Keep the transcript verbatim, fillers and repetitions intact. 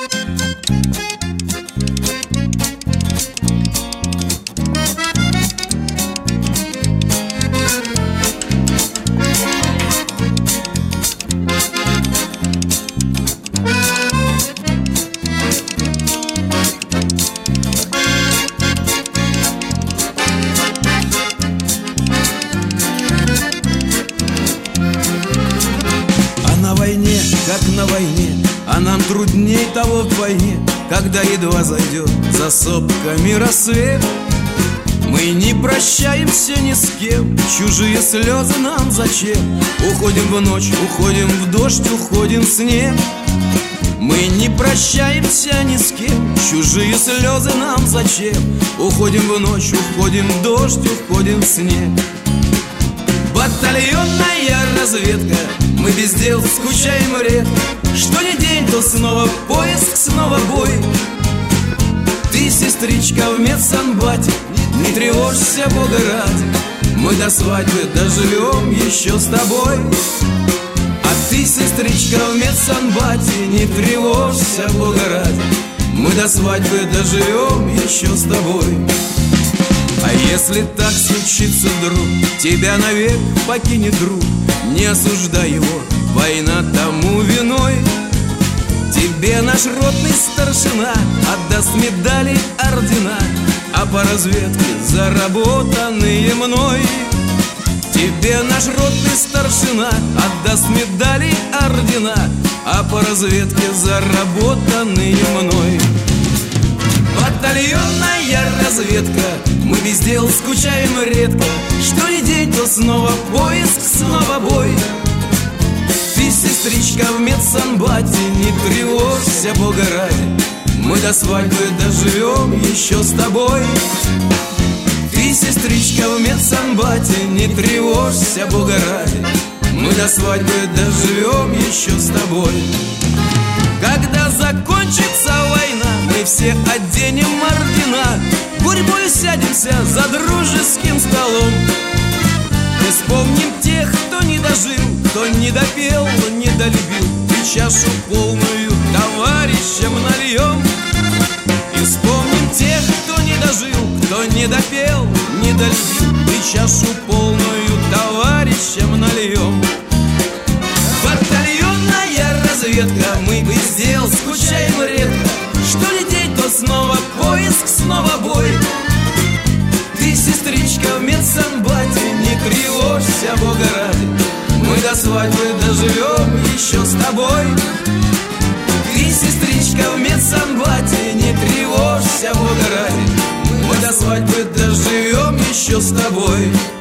Как на войне, а нам трудней того вдвойне, когда едва зайдет за сопками рассвет. Мы не прощаемся ни с кем, чужие слезы нам зачем? Уходим в ночь, уходим в дождь, уходим в снег. Мы не прощаемся ни с кем, чужие слезы нам зачем? Уходим в ночь, уходим в дождь, уходим в снег. Батальонная разведка, мы без дел скучаем редко. Что ни день, то снова поиск, снова бой. Ты, сестричка, в медсанбате, не тревожься, Бога ради, мы до свадьбы доживем еще с тобой. А ты, сестричка, в медсанбате, не тревожься, Бога ради, мы до свадьбы доживем еще с тобой. А если так случится вдруг, тебя навек покинет друг, не осуждай его, война тому виной. Тебе наш ротный старшина отдаст медали, ордена, а по разведке заработанные мной. Тебе наш ротный старшина отдаст медали, ордена, а по разведке заработанные мной. Батальонная разведка, мы без дел скучаем редко. Что ни день, то снова поиск, снова бой. Ты, сестричка, в медсанбате, не тревожься, Бога ради, мы до свадьбы доживем еще с тобой. Ты, сестричка, в медсанбате, не тревожься, Бога ради, мы до свадьбы доживем еще с тобой. Когда закончится война, мы все оденем ордена, гурьбой сядемся за дружеским столом. И вспомним тех, кто не дожил, кто не допел, не долюбил, и чашу полную товарищам нальем. И вспомним тех, кто не дожил, кто не допел, не долюбил, и чашу полную товарищам нальем. Батальонная разведка, мы без дел скучаем редко. Что ни день, то снова поиск, снова бой. Ты, сестричка, в медсанбате, не тревожься, Бога ради, мы до свадьбы доживем еще с тобой. Ты, сестричка, в медсанбате, не тревожься, Бога ради, мы до свадьбы доживем еще с тобой.